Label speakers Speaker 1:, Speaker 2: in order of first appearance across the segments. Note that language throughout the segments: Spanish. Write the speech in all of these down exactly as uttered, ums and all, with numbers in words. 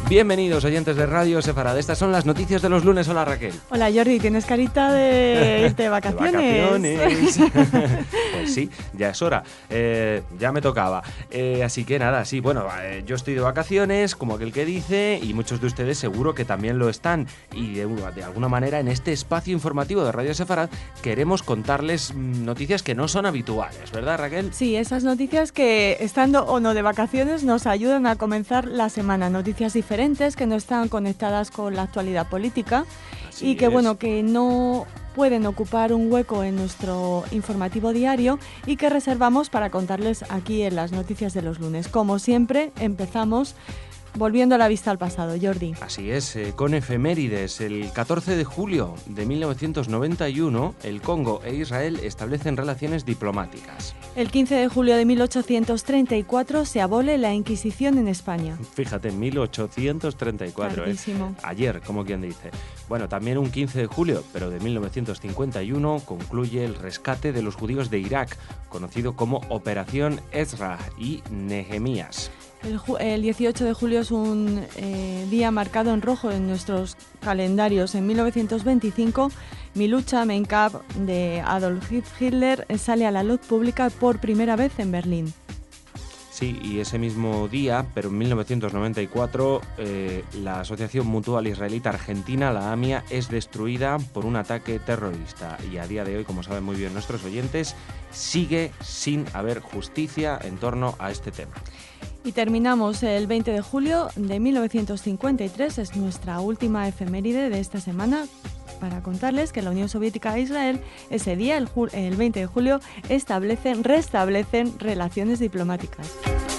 Speaker 1: Bienvenidos, oyentes de Radio Sefarad. Estas son las noticias de los lunes. Hola, Raquel.
Speaker 2: Hola, Jordi. ¿Tienes carita de irte de vacaciones?
Speaker 1: De vacaciones. Pues sí, ya es hora. Eh, ya me tocaba. Eh, así que nada, sí, bueno, eh, yo estoy de vacaciones, como aquel que dice, y muchos de ustedes seguro que también lo están. Y de, de alguna manera, en este espacio informativo de Radio Sefarad, queremos contarles noticias que no son habituales, ¿verdad, Raquel?
Speaker 2: Sí, esas noticias que, estando o no de vacaciones, nos ayudan a comenzar la semana. Noticias diferentes que no están conectadas con la actualidad política. Así y que, es. bueno, que no pueden ocupar un hueco en nuestro informativo diario y que reservamos para contarles aquí en las noticias de los lunes. Como siempre, empezamos volviendo la vista al pasado, Jordi.
Speaker 1: Así es, eh, con efemérides. El catorce de julio de mil novecientos noventa y uno, el Congo e Israel establecen relaciones diplomáticas.
Speaker 2: El quince de julio de mil ochocientos treinta y cuatro se abole la Inquisición en España.
Speaker 1: Fíjate, mil ochocientos treinta y cuatro, ¿eh? Ayer, como quien dice. Bueno, también un quince de julio, pero de mil novecientos cincuenta y uno, concluye el rescate de los judíos de Irak, conocido como Operación Ezra y Nehemías.
Speaker 2: El, el dieciocho de julio es un eh, día marcado en rojo en nuestros calendarios. En mil novecientos veinticinco, Mi lucha, Mein Kampf, de Adolf Hitler, sale a la luz pública por primera vez en Berlín.
Speaker 1: Sí, y ese mismo día, pero en mil novecientos noventa y cuatro, eh, la Asociación Mutual Israelita Argentina, la AMIA, es destruida por un ataque terrorista. Y a día de hoy, como saben muy bien nuestros oyentes, sigue sin haber justicia en torno a este tema.
Speaker 2: Y terminamos el veinte de julio de mil novecientos cincuenta y tres, es nuestra última efeméride de esta semana, para contarles que la Unión Soviética e Israel ese día, el, el veinte de julio, establecen, restablecen relaciones diplomáticas.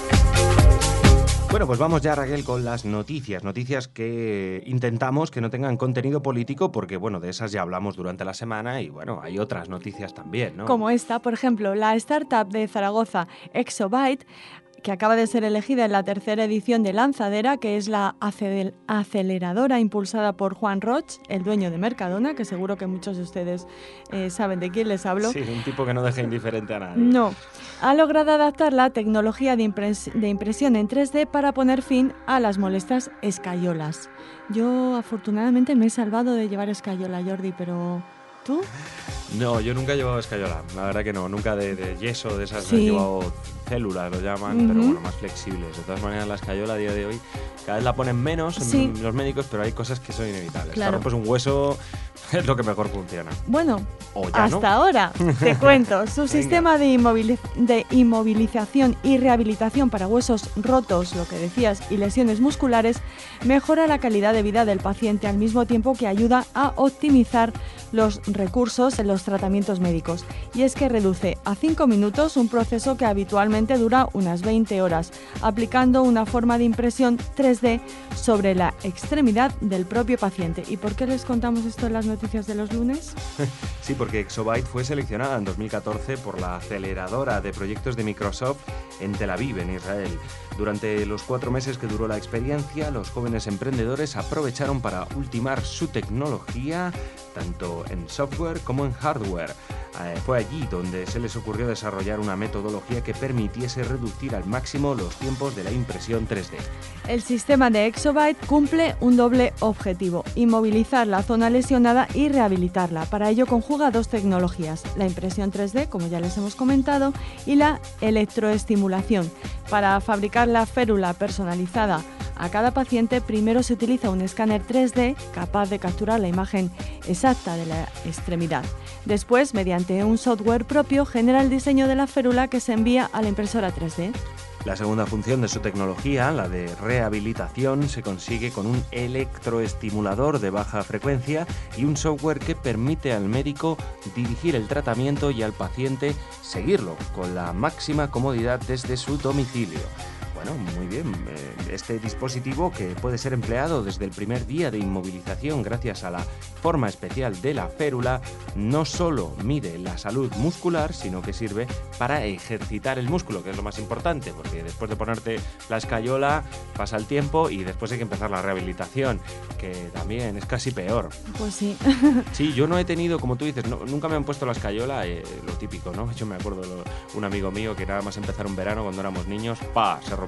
Speaker 1: Bueno, pues vamos ya, Raquel, con las noticias. Noticias que intentamos que no tengan contenido político porque, bueno, de esas ya hablamos durante la semana y, bueno, hay otras noticias también, ¿no?
Speaker 2: Como esta, por ejemplo, la startup de Zaragoza, Exobyte, que acaba de ser elegida en la tercera edición de Lanzadera, que es la aceleradora impulsada por Juan Roch, el dueño de Mercadona, que seguro que muchos de ustedes eh, saben de quién les hablo.
Speaker 1: Sí, un tipo que no deja indiferente a nadie.
Speaker 2: No. Ha logrado adaptar la tecnología de, impres- de impresión en tres D para poner fin a las molestas escayolas. Yo, afortunadamente, me he salvado de llevar escayola, Jordi, pero ¿tú?
Speaker 1: No, yo nunca he llevado escayola, la verdad que no, nunca de, de yeso, de esas,
Speaker 2: sí.
Speaker 1: He llevado células, lo llaman, uh-huh. pero bueno, más flexibles. De todas maneras, la escayola a día de hoy cada vez la ponen menos en sí. los médicos, pero hay cosas que son inevitables.
Speaker 2: Claro.
Speaker 1: Te rompes un hueso, es lo que mejor funciona.
Speaker 2: Bueno,
Speaker 1: ya,
Speaker 2: hasta
Speaker 1: ¿no?
Speaker 2: ahora, te cuento, su sistema de, inmoviliz- de inmovilización y rehabilitación para huesos rotos, lo que decías, y lesiones musculares, mejora la calidad de vida del paciente al mismo tiempo que ayuda a optimizar los recursos en los tratamientos médicos. Y es que reduce a cinco minutos un proceso que habitualmente dura unas veinte horas, aplicando una forma de impresión tres D sobre la extremidad del propio paciente. ¿Y por qué les contamos esto en las noticias de los lunes?
Speaker 1: Sí, porque Exobyte fue seleccionada en dos mil catorce por la aceleradora de proyectos de Microsoft en Tel Aviv, en Israel. Durante los cuatro meses que duró la experiencia, los jóvenes emprendedores aprovecharon para ultimar su tecnología, tanto en software como en hardware. Eh, fue allí donde se les ocurrió desarrollar una metodología que permitiese reducir al máximo los tiempos de la impresión tres D.
Speaker 2: El sistema de Exobyte cumple un doble objetivo: inmovilizar la zona lesionada y rehabilitarla. Para ello conjuga dos tecnologías: la impresión tres D, como ya les hemos comentado, y la electroestimulación. Para fabricar la férula personalizada a cada paciente, primero se utiliza un escáner tres D capaz de capturar la imagen exacta de la extremidad. Después, mediante un software propio, genera el diseño de la férula que se envía a la impresora tres D.
Speaker 1: La segunda función de su tecnología, la de rehabilitación, se consigue con un electroestimulador de baja frecuencia y un software que permite al médico dirigir el tratamiento y al paciente seguirlo con la máxima comodidad desde su domicilio. Bueno, muy bien. Este dispositivo, que puede ser empleado desde el primer día de inmovilización gracias a la forma especial de la férula, no solo mide la salud muscular, sino que sirve para ejercitar el músculo, que es lo más importante, porque después de ponerte la escayola pasa el tiempo y después hay que empezar la rehabilitación, que también es casi peor.
Speaker 2: Pues sí.
Speaker 1: Sí, yo no he tenido, como tú dices, no, nunca me han puesto la escayola, eh, lo típico, ¿no? Yo me acuerdo, lo, un amigo mío que nada más empezar un verano cuando éramos niños, ¡pa!, se rompió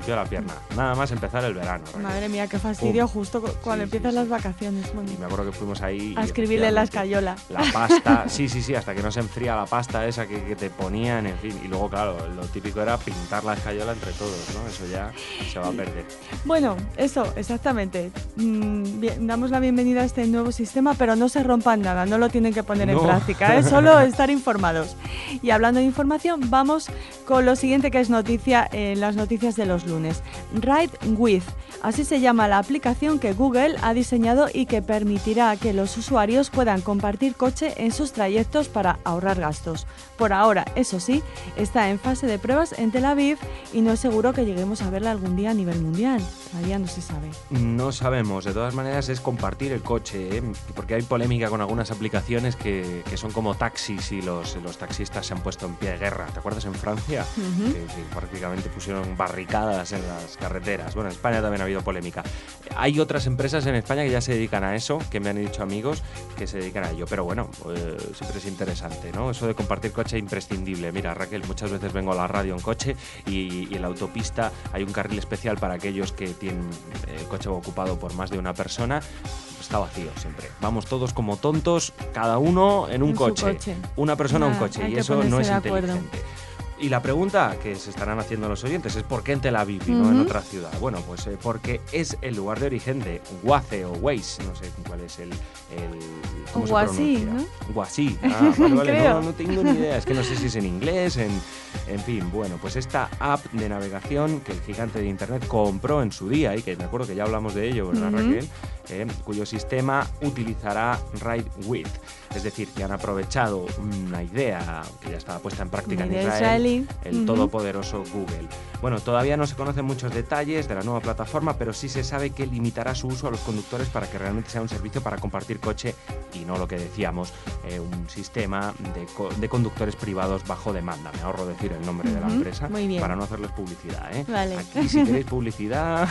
Speaker 1: rompió la pierna. Nada más empezar el verano. Raquel.
Speaker 2: Madre mía, qué fastidio,
Speaker 1: Pum.
Speaker 2: justo cuando
Speaker 1: Sí,
Speaker 2: empiezan
Speaker 1: sí,
Speaker 2: las
Speaker 1: sí.
Speaker 2: vacaciones. Bueno,
Speaker 1: Y me acuerdo que fuimos ahí...
Speaker 2: a
Speaker 1: y
Speaker 2: escribirle en la
Speaker 1: efectivamente,
Speaker 2: escayola.
Speaker 1: La pasta, sí, sí, sí, hasta que no se enfría la pasta esa que, que te ponían, en fin. Y luego, claro, lo típico era pintar la escayola entre todos, ¿no? Eso ya se va a perder.
Speaker 2: Bueno, eso, exactamente. Mm, bien, damos la bienvenida a este nuevo sistema, pero no se rompan nada, no lo tienen que poner
Speaker 1: No.
Speaker 2: en práctica, es solo estar informados. Y hablando de información, vamos con lo siguiente que es noticia en las noticias de los lunes. Ride With, así se llama la aplicación que Google ha diseñado y que permitirá que los usuarios puedan compartir coche en sus trayectos para ahorrar gastos. Por ahora, eso sí, está en fase de pruebas en Tel Aviv y no es seguro que lleguemos a verla algún día a nivel mundial. Todavía no se sabe.
Speaker 1: No sabemos, de todas maneras es compartir el coche, ¿eh? Porque hay polémica con algunas aplicaciones que, que son como taxis y los, los taxistas se han puesto en pie de guerra. ¿Te acuerdas en Francia?
Speaker 2: Uh-huh.
Speaker 1: Que, que prácticamente pusieron barricadas en las carreteras. Bueno, en España también ha habido polémica. Hay otras empresas en España que ya se dedican a eso, que me han dicho amigos que se dedican a ello. Pero bueno, eh, siempre es interesante, ¿no? Eso de compartir coche es imprescindible. Mira, Raquel, muchas veces vengo a la radio en coche y, y en la autopista hay un carril especial para aquellos que tienen el coche ocupado por más de una persona. Está vacío siempre. Vamos todos como tontos, cada uno en un
Speaker 2: En su
Speaker 1: coche.
Speaker 2: coche.
Speaker 1: Una persona
Speaker 2: Nah,
Speaker 1: un coche.
Speaker 2: hay
Speaker 1: Y
Speaker 2: que
Speaker 1: eso no es
Speaker 2: ponerse de acuerdo.
Speaker 1: inteligente. Y la pregunta que se estarán haciendo los oyentes es ¿por qué en Tel Aviv y no en
Speaker 2: Ujú.
Speaker 1: otra ciudad? Bueno, pues eh, porque es el lugar de origen de Waze o Waze, no sé cuál es el... el ¿cómo se
Speaker 2: Guasí,
Speaker 1: pronuncia? Guasí, ah, vale, vale,
Speaker 2: Creo.
Speaker 1: no, no tengo ni idea, es que no sé si es en inglés, en, en fin, bueno, pues esta app de navegación que el gigante de internet compró en su día y que me acuerdo que ya hablamos de ello, ¿verdad,
Speaker 2: Ujú.
Speaker 1: Raquel? Eh, cuyo sistema utilizará Ride With, es decir, que han aprovechado una idea que ya estaba puesta en práctica
Speaker 2: Una
Speaker 1: en
Speaker 2: idea
Speaker 1: Israel,
Speaker 2: israelí.
Speaker 1: el
Speaker 2: Ujú.
Speaker 1: todopoderoso Google. Bueno, todavía no se conocen muchos detalles de la nueva plataforma, pero sí se sabe que limitará su uso a los conductores para que realmente sea un servicio para compartir coche y no lo que decíamos, eh, un sistema de, co- de conductores privados bajo demanda. Me ahorro decir el nombre de la
Speaker 2: Ujú,
Speaker 1: empresa
Speaker 2: muy bien.
Speaker 1: para no hacerles publicidad, ¿eh?
Speaker 2: Vale.
Speaker 1: Aquí si queréis publicidad,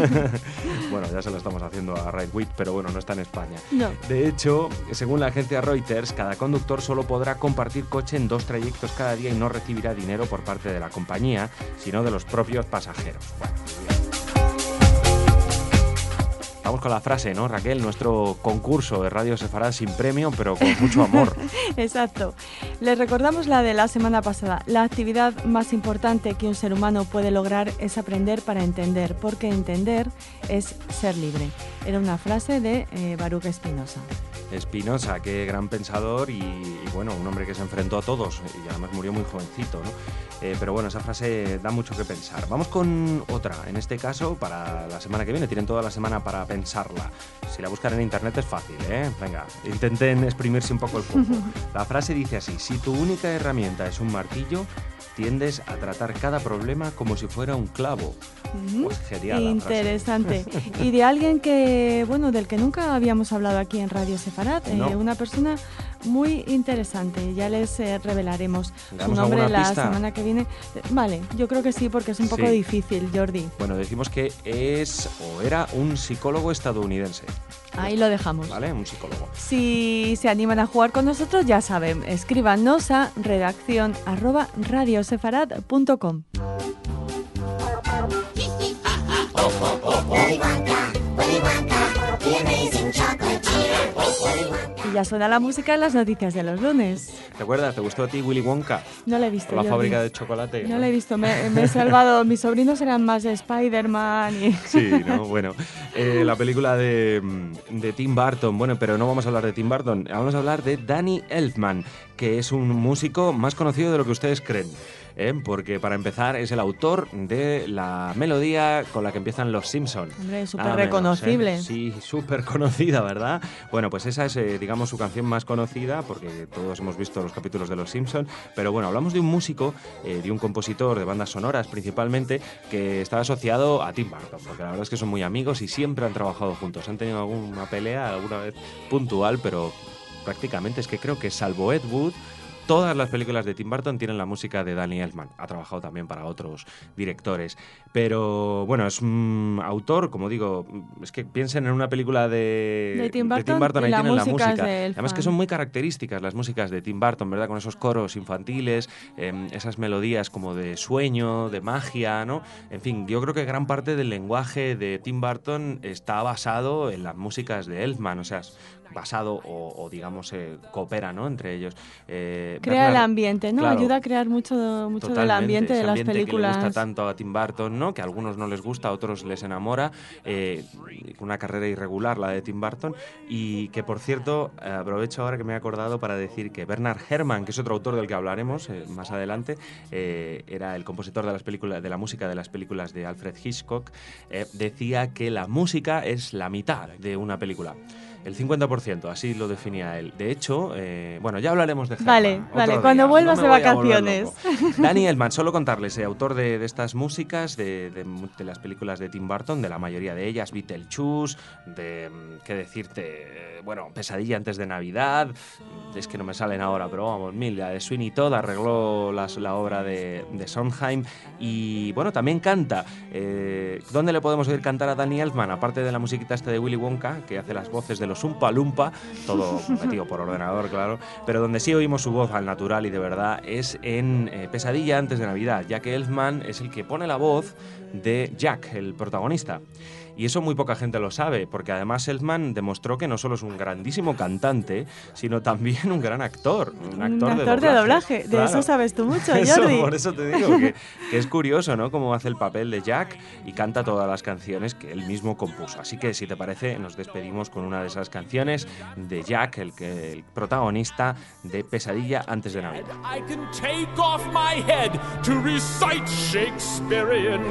Speaker 1: bueno, ya se lo estamos haciendo a RideWith, pero bueno, no está en España.
Speaker 2: No.
Speaker 1: De hecho, según la agencia Reuters, cada conductor solo podrá compartir coche en dos trayectos cada día y no recibirá dinero por parte de la compañía, sino de los propios pasajeros. Bueno, vamos con la frase, ¿no, Raquel? Nuestro concurso de Radio Sefarad sin premio, pero con mucho amor.
Speaker 2: Exacto. Les recordamos la de la semana pasada. La actividad más importante que un ser humano puede lograr es aprender para entender, porque entender es ser libre. Era una frase de eh, Baruch Spinoza.
Speaker 1: Spinoza, qué gran pensador y, y, bueno, un hombre que se enfrentó a todos y además murió muy jovencito, ¿no? Eh, pero bueno, esa frase da mucho que pensar. Vamos con otra, en este caso para la semana que viene, tienen toda la semana para pensarla. Si la buscan en internet es fácil, ¿eh? Venga, intenten exprimirse un poco el cuerpo. La frase dice así: si tu única herramienta es un martillo, tiendes a tratar cada problema como si fuera un clavo.
Speaker 2: Ujú.
Speaker 1: Pues genial la
Speaker 2: Interesante. Y de alguien que, bueno, del que nunca habíamos hablado aquí en Radio Sefarad, eh,
Speaker 1: No.
Speaker 2: una persona muy interesante. Ya les eh, revelaremos
Speaker 1: ¿Le
Speaker 2: su
Speaker 1: damos
Speaker 2: nombre
Speaker 1: alguna
Speaker 2: la
Speaker 1: pista?
Speaker 2: semana que viene. Eh, Vale, yo creo que sí, porque es un poco
Speaker 1: Sí.
Speaker 2: difícil, Jordi.
Speaker 1: Bueno, decimos que es o era un psicólogo estadounidense.
Speaker 2: Ahí lo dejamos.
Speaker 1: ¿Vale? Un psicólogo.
Speaker 2: Si se animan a jugar con nosotros, ya saben, escríbanos a redacción arroba radiosefarad punto com. Y ya suena la música en las noticias de los lunes.
Speaker 1: ¿Te acuerdas? ¿Te gustó a ti Willy Wonka?
Speaker 2: No la he visto.
Speaker 1: Con la
Speaker 2: Jordi.
Speaker 1: fábrica de chocolate.
Speaker 2: No la he visto, me, me he salvado. Mis sobrinos eran más de Spider-Man y...
Speaker 1: Sí, ¿no? Bueno, eh, la película de, de Tim Burton. Bueno, pero no vamos a hablar de Tim Burton. Vamos a hablar de Danny Elfman, que es un músico más conocido de lo que ustedes creen. ¿eh? Porque para empezar es el autor de la melodía con la que empiezan Los Simpson.
Speaker 2: Hombre, súper
Speaker 1: Nada menos,
Speaker 2: reconocible.
Speaker 1: ¿eh? Sí, súper conocida, ¿verdad? Bueno, pues esa es, eh, digamos, su canción más conocida, porque todos hemos visto los capítulos de Los Simpson. Pero bueno, hablamos de un músico, eh, de un compositor de bandas sonoras principalmente, que está asociado a Tim Burton, porque la verdad es que son muy amigos y siempre han trabajado juntos. Han tenido alguna pelea alguna vez puntual, pero prácticamente es que creo que salvo Ed Wood, todas las películas de Tim Burton tienen la música de Danny Elfman. Ha trabajado también para otros directores. Pero bueno, es un autor, como digo, es que piensen en una película de,
Speaker 2: de Tim Burton,
Speaker 1: de Tim Burton ahí
Speaker 2: y la
Speaker 1: tienen la
Speaker 2: música.
Speaker 1: música.
Speaker 2: Es
Speaker 1: Además que son muy características las músicas de Tim Burton, ¿verdad? Con esos coros infantiles, eh, esas melodías como de sueño, de magia, ¿no? En fin, yo creo que gran parte del lenguaje de Tim Burton está basado en las músicas de Elfman, o sea, basado o, o digamos, eh, coopera, ¿no?, entre ellos. Eh,
Speaker 2: Crea
Speaker 1: Bernard,
Speaker 2: el ambiente, ¿no?
Speaker 1: claro,
Speaker 2: Ayuda a crear mucho, mucho del ambiente de
Speaker 1: ese
Speaker 2: las
Speaker 1: ambiente
Speaker 2: películas.
Speaker 1: que le gusta tanto a Tim Burton, ¿no?, que a algunos no les gusta, a otros les enamora. Eh, una carrera irregular la de Tim Burton, y que, por cierto, eh, aprovecho ahora que me he acordado para decir que Bernard Herrmann, que es otro autor del que hablaremos eh, más adelante, eh, era el compositor de las películas, de la música de las películas de Alfred Hitchcock, eh, decía que la música es la mitad de una película. El cincuenta por ciento, así lo definía él. De hecho, eh, bueno, ya hablaremos de Herrmann.
Speaker 2: Vale, vale,
Speaker 1: día.
Speaker 2: cuando vuelvas
Speaker 1: no
Speaker 2: de vacaciones.
Speaker 1: Danny Elfman, solo contarles, eh, autor de, de estas músicas, de, de, de las películas de Tim Burton, de la mayoría de ellas, Beetlejuice, de, qué decirte, eh, bueno, Pesadilla antes de Navidad, es que no me salen ahora, pero vamos, mil, la de Sweeney Todd, arregló las, la obra de, de Sondheim, y bueno, también canta. Eh, ¿Dónde le podemos oír cantar a Danny Elfman? Aparte de la musiquita esta de Willy Wonka, que hace las voces de los Umpa Lumpa, todo metido por ordenador, claro, pero donde sí oímos su voz al natural y de verdad es en eh, Pesadilla antes de Navidad, ya que Elfman es el que pone la voz de Jack, el protagonista. Y eso muy poca gente lo sabe, porque además Elfman demostró que no solo es un grandísimo cantante, sino también un gran actor. Un actor,
Speaker 2: un actor
Speaker 1: de doblaje.
Speaker 2: De, doblaje.
Speaker 1: Claro.
Speaker 2: De eso sabes tú mucho, Jordi.
Speaker 1: Eso, por eso te digo que, que es curioso, ¿no?, cómo hace el papel de Jack y canta todas las canciones que él mismo compuso. Así que, si te parece, nos despedimos con una de esas canciones de Jack, el, que, el protagonista de Pesadilla antes de Navidad.
Speaker 3: I can take off my head to recite Shakespearean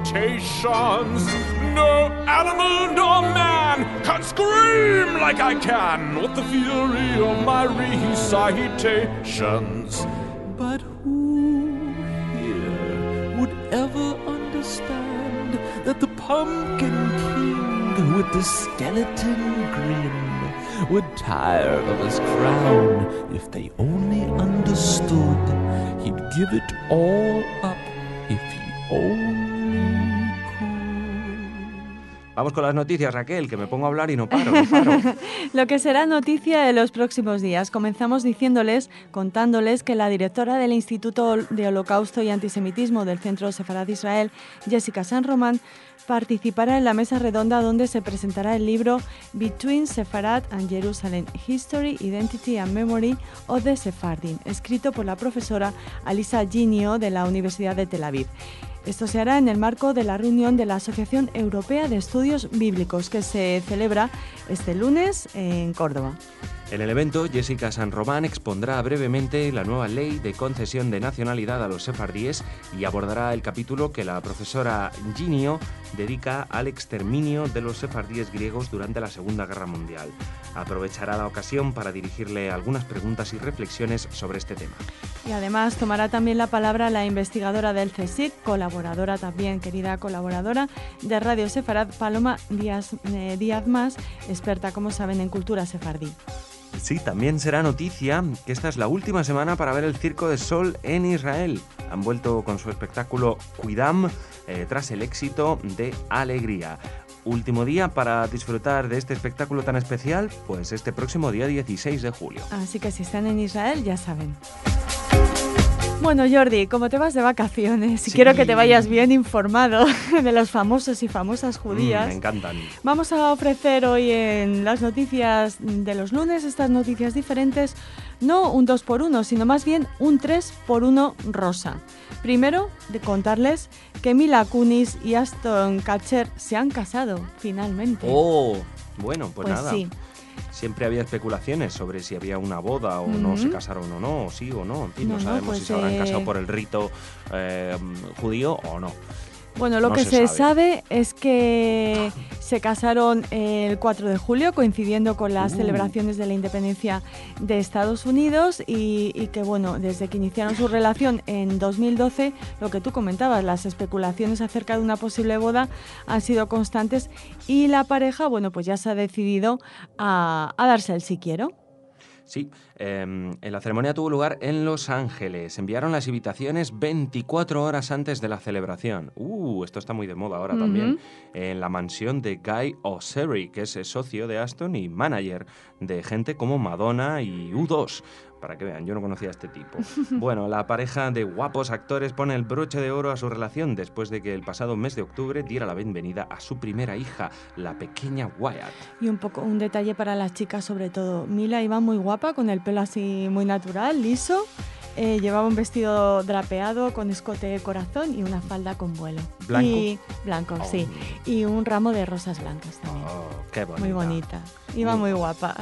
Speaker 3: quotations. No animal nor man can scream like I can with the fury of my recitations. But who here would ever understand that the Pumpkin King with the skeleton grin would tire of his crown if they only understood he'd give it all up if he only
Speaker 1: Vamos con las noticias, Raquel, que me pongo a hablar y no paro, no paro.
Speaker 2: Lo que será noticia de los próximos días. Comenzamos diciéndoles, contándoles que la directora del Instituto de Holocausto y Antisemitismo del Centro Sefarad Israel, Jessica San Román, participará en la mesa redonda donde se presentará el libro Between Sefarad and Jerusalem, History, Identity and Memory of the Sephardim, escrito por la profesora Alisa Ginio de la Universidad de Tel Aviv. Esto se hará en el marco de la reunión de la Asociación Europea de Estudios Bíblicos, que se celebra este lunes en Córdoba.
Speaker 1: En el evento, Jessica San Román expondrá brevemente la nueva ley de concesión de nacionalidad a los sefardíes y abordará el capítulo que la profesora Ginio dedica al exterminio de los sefardíes griegos durante la Segunda Guerra Mundial. Aprovechará la ocasión para dirigirle algunas preguntas y reflexiones sobre este tema.
Speaker 2: Y además tomará también la palabra la investigadora del CSIC, colaboradora también, querida colaboradora de Radio Sefarad, Paloma Díaz, eh, Díaz Mas, experta, como saben, en cultura sefardí.
Speaker 1: Sí, también será noticia que esta es la última semana para ver el Circo de Sol en Israel. Han vuelto con su espectáculo Cuidam eh, tras el éxito de Alegría. Último día para disfrutar de este espectáculo tan especial, pues este próximo día dieciséis de julio.
Speaker 2: Así que si están en Israel, ya saben. Bueno, Jordi, como te vas de vacaciones y
Speaker 1: sí.
Speaker 2: quiero que te vayas bien informado de los famosos y famosas judías,
Speaker 1: Mm, me encantan.
Speaker 2: Vamos a ofrecer hoy en las noticias de los lunes, estas noticias diferentes, no un dos por uno, sino más bien un tres por uno rosa. Primero, de contarles que Mila Kunis y Ashton Kutcher se han casado, finalmente.
Speaker 1: Oh, bueno, pues,
Speaker 2: pues
Speaker 1: nada.
Speaker 2: sí.
Speaker 1: Siempre había especulaciones sobre si había una boda o uh-huh. no, se casaron o no, o sí o no. En fin, no, no sabemos no, pues, si se habrán eh... casado por el rito eh, judío o no.
Speaker 2: Bueno, lo
Speaker 1: no
Speaker 2: que
Speaker 1: se,
Speaker 2: se sabe. sabe es que se casaron el cuatro de julio, coincidiendo con las uh. celebraciones de la independencia de Estados Unidos y, y que, bueno, desde que iniciaron su relación en dos mil doce, lo que tú comentabas, las especulaciones acerca de una posible boda han sido constantes y la pareja, bueno, pues ya se ha decidido a, a darse el sí quiero.
Speaker 1: Sí, Eh, en la ceremonia tuvo lugar en Los Ángeles. Enviaron las invitaciones veinticuatro horas antes de la celebración. Uh, esto está muy de moda ahora uh-huh. también. En la mansión de Guy Oseary, que es socio de Aston y manager de gente como Madonna y U dos. Para que vean, yo no conocía a este tipo. Bueno, la pareja de guapos actores pone el broche de oro a su relación después de que el pasado mes de octubre diera la bienvenida a su primera hija, la pequeña Wyatt.
Speaker 2: Y un poco un detalle para las chicas sobre todo. Mila iba muy guapa, con el pelo así muy natural, liso. Eh, llevaba un vestido drapeado con escote de corazón y una falda con vuelo.
Speaker 1: ¿Blanco?
Speaker 2: Y, blanco, oh. sí. Y un ramo de rosas blancas también.
Speaker 1: Oh, qué bonita.
Speaker 2: Muy bonita. Iba muy, muy guapa.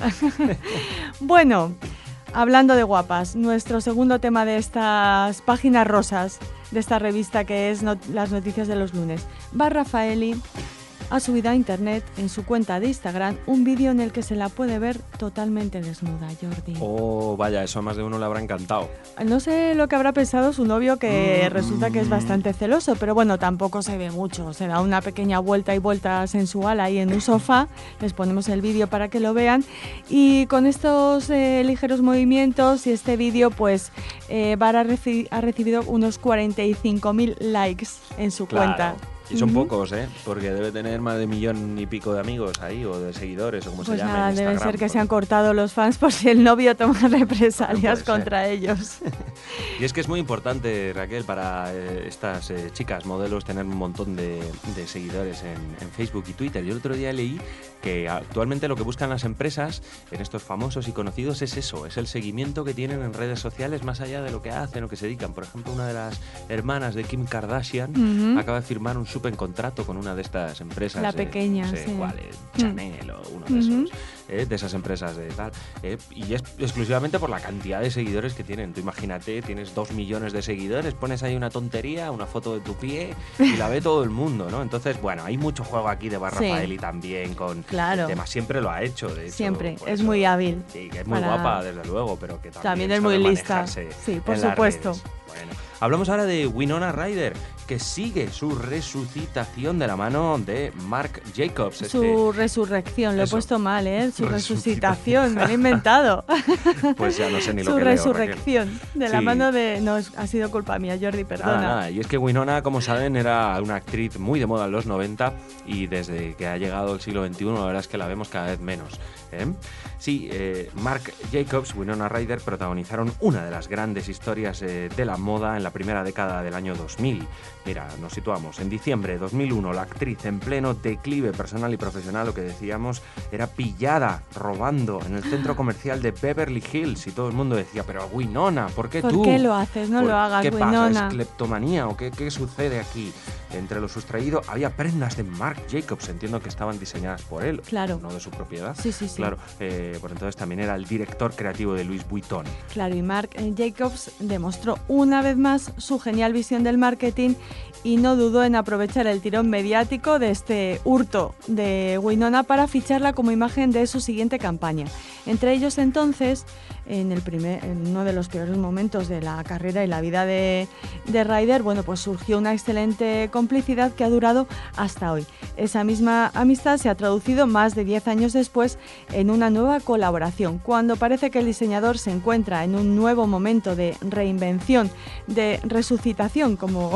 Speaker 2: Bueno... Hablando de guapas, nuestro segundo tema de estas páginas rosas de esta revista que es not- Las Noticias de los Lunes. Bar Raffaeli ha subido a internet en su cuenta de Instagram un vídeo en el que se la puede ver totalmente desnuda, Jordi.
Speaker 1: Oh, vaya, eso a más de uno le habrá encantado.
Speaker 2: No sé lo que habrá pensado su novio, que mm, resulta que es bastante celoso, pero bueno, tampoco se ve mucho. Se da una pequeña vuelta y vuelta sensual ahí en un sofá. Les ponemos el vídeo para que lo vean. Y con estos eh, ligeros movimientos y este vídeo, pues eh, Bar ha, reci- ha recibido unos cuarenta y cinco mil likes en su
Speaker 1: claro.
Speaker 2: cuenta.
Speaker 1: Y son uh-huh. pocos, ¿eh? Porque debe tener más de un millón y pico de amigos ahí, o de seguidores, o como
Speaker 2: pues
Speaker 1: se llama.
Speaker 2: Pues nada,
Speaker 1: en
Speaker 2: debe ser que
Speaker 1: porque...
Speaker 2: se han cortado los fans por si el novio toma represalias no contra ser. ellos.
Speaker 1: Y es que es muy importante, Raquel, para eh, estas eh, chicas modelos tener un montón de, de seguidores en, en Facebook y Twitter. Yo el otro día leí que actualmente lo que buscan las empresas en estos famosos y conocidos es eso, es el seguimiento que tienen en redes sociales más allá de lo que hacen o que se dedican. Por ejemplo, una de las hermanas de Kim Kardashian uh-huh. acaba de firmar un súper contrato con una de estas empresas.
Speaker 2: La pequeña,
Speaker 1: eh, no sé
Speaker 2: sí.
Speaker 1: cuál, eh, Chanel uh-huh. o uno de esos, eh, de esas empresas de tal. Eh, y es exclusivamente por la cantidad de seguidores que tienen. Tú imagínate, tienes dos millones de seguidores, pones ahí una tontería, una foto de tu pie y la ve todo el mundo, ¿no? Entonces, bueno, hay mucho juego aquí de Bar Raffaeli sí. también con
Speaker 2: claro.
Speaker 1: el tema. Siempre lo ha hecho, de hecho.
Speaker 2: Siempre, es
Speaker 1: eso,
Speaker 2: muy hábil.
Speaker 1: Sí, que es muy
Speaker 2: para...
Speaker 1: guapa, desde luego, pero que también,
Speaker 2: también es muy lista. Sí, por supuesto.
Speaker 1: Bueno, hablamos ahora de Winona Ryder, que sigue su resucitación de la mano de Marc Jacobs.
Speaker 2: Su
Speaker 1: este...
Speaker 2: resurrección, lo Eso. he puesto mal, ¿eh? Su resucitación, me lo he inventado.
Speaker 1: Pues ya no sé ni lo
Speaker 2: su
Speaker 1: que leo,
Speaker 2: resurrección,
Speaker 1: Raquel.
Speaker 2: de la sí. mano de... No, ha sido culpa mía, Jordi, perdona.
Speaker 1: Nada, nada. Y es que Winona, como saben, era una actriz muy de moda en los noventa y desde que ha llegado el siglo veintiuno, la verdad es que la vemos cada vez menos. ¿eh? Sí, eh, Marc Jacobs, Winona Ryder protagonizaron una de las grandes historias eh, de la moda en la primera década del año dos mil. Mira, nos situamos. En diciembre de dos mil uno, la actriz en pleno declive personal y profesional, lo que decíamos, era pillada robando en el centro comercial de Beverly Hills y todo el mundo decía, pero Winona, ¿por qué
Speaker 2: ¿Por
Speaker 1: tú?
Speaker 2: ¿Por qué lo haces? No lo hagas,
Speaker 1: ¿Qué
Speaker 2: Winona?
Speaker 1: pasa? ¿Es cleptomanía o qué, qué sucede aquí? Entre lo sustraído había prendas de Marc Jacobs, entiendo que estaban diseñadas por él,
Speaker 2: claro.
Speaker 1: no de su propiedad.
Speaker 2: Sí, sí, sí.
Speaker 1: Claro, eh, por entonces también era el director creativo de Louis Vuitton.
Speaker 2: Claro, y Marc Jacobs demostró una vez más su genial visión del marketing y no dudó en aprovechar el tirón mediático de este hurto de Winona para ficharla como imagen de su siguiente campaña. Entre ellos entonces, en, el primer, en uno de los peores momentos de la carrera y la vida de, de Ryder, bueno, pues surgió una excelente complicidad que ha durado hasta hoy. Esa misma amistad se ha traducido más de diez años después en una nueva colaboración. Cuando parece que el diseñador se encuentra en un nuevo momento de reinvención, de resucitación, como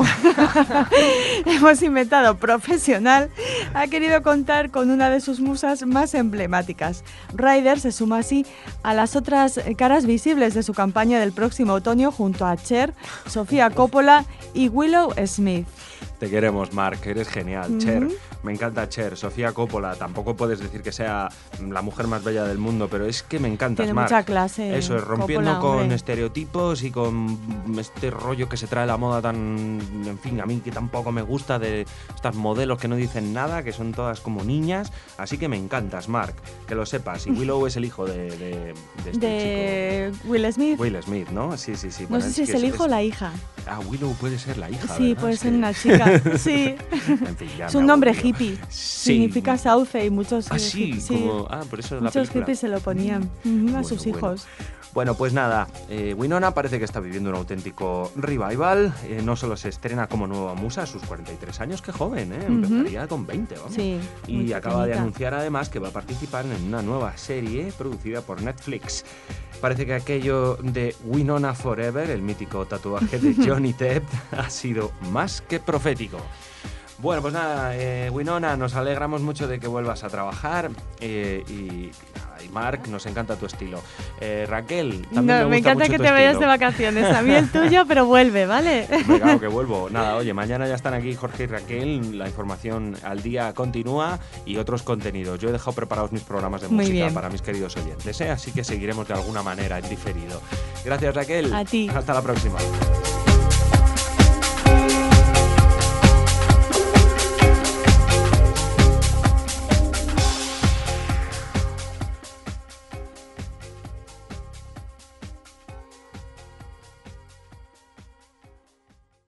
Speaker 2: hemos inventado, profesional, ha querido contar con una de sus musas más emblemáticas. Ryder se suma así a las otras caras visibles de su campaña del próximo otoño junto a Cher, Sofía Coppola y Willow Smith.
Speaker 1: Te queremos, Marc, eres genial. Mm-hmm. Cher, me encanta Cher. Sofía Coppola, tampoco puedes decir que sea la mujer más bella del mundo, pero es que me encantas,
Speaker 2: Tiene
Speaker 1: Marc.
Speaker 2: mucha clase.
Speaker 1: Eso es, rompiendo
Speaker 2: Coppola,
Speaker 1: con
Speaker 2: hombre.
Speaker 1: estereotipos y con este rollo que se trae la moda tan... En fin, a mí que tampoco me gusta de estas modelos que no dicen nada, que son todas como niñas. Así que me encantas, Marc, que lo sepas. Y Willow es el hijo de, de, de este
Speaker 2: de
Speaker 1: chico.
Speaker 2: Will Smith.
Speaker 1: Will Smith, ¿no? Sí, sí, sí.
Speaker 2: No
Speaker 1: Bueno,
Speaker 2: sé
Speaker 1: es
Speaker 2: si es
Speaker 1: que
Speaker 2: el hijo o la hija.
Speaker 1: Ah, Willow puede ser la hija,
Speaker 2: Sí,
Speaker 1: ¿verdad?
Speaker 2: puede
Speaker 1: Es
Speaker 2: ser
Speaker 1: que...
Speaker 2: una chica. Sí.
Speaker 1: En fin, ya
Speaker 2: es
Speaker 1: me
Speaker 2: un nombre
Speaker 1: aburrió.
Speaker 2: hippie.
Speaker 1: Sí.
Speaker 2: Significa sauce y muchos,
Speaker 1: Ah, sí,
Speaker 2: hippies,
Speaker 1: como... Ah, por eso la
Speaker 2: muchos
Speaker 1: película.
Speaker 2: hippies se lo ponían uh-huh, a
Speaker 1: Bueno,
Speaker 2: sus
Speaker 1: bueno.
Speaker 2: hijos.
Speaker 1: Bueno, pues nada, eh, Winona parece que está viviendo un auténtico revival. Eh, no solo se estrena como nueva musa a sus cuarenta y tres años, qué joven, ¿eh? Empezaría uh-huh. con veinte, vamos.
Speaker 2: Sí,
Speaker 1: y acaba de anunciar además que va a participar en una nueva serie producida por Netflix. Parece que aquello de Winona Forever, el mítico tatuaje de Johnny Depp, ha sido más que profético. Bueno, pues nada, eh, Winona, nos alegramos mucho de que vuelvas a trabajar eh, y, y Marc, nos encanta tu estilo. Eh, Raquel, también
Speaker 2: no,
Speaker 1: me, gusta
Speaker 2: me encanta
Speaker 1: mucho
Speaker 2: que
Speaker 1: tu
Speaker 2: te vayas
Speaker 1: estilo.
Speaker 2: de vacaciones. A mí el tuyo, pero vuelve, ¿vale?
Speaker 1: Me cago que vuelvo. Nada, oye, mañana ya están aquí Jorge y Raquel, la información al día continúa y otros contenidos. Yo he dejado preparados mis programas de
Speaker 2: Muy
Speaker 1: música
Speaker 2: bien.
Speaker 1: para mis queridos oyentes, ¿eh? Así que seguiremos de alguna manera en diferido. Gracias, Raquel.
Speaker 2: A ti.
Speaker 1: Hasta la próxima.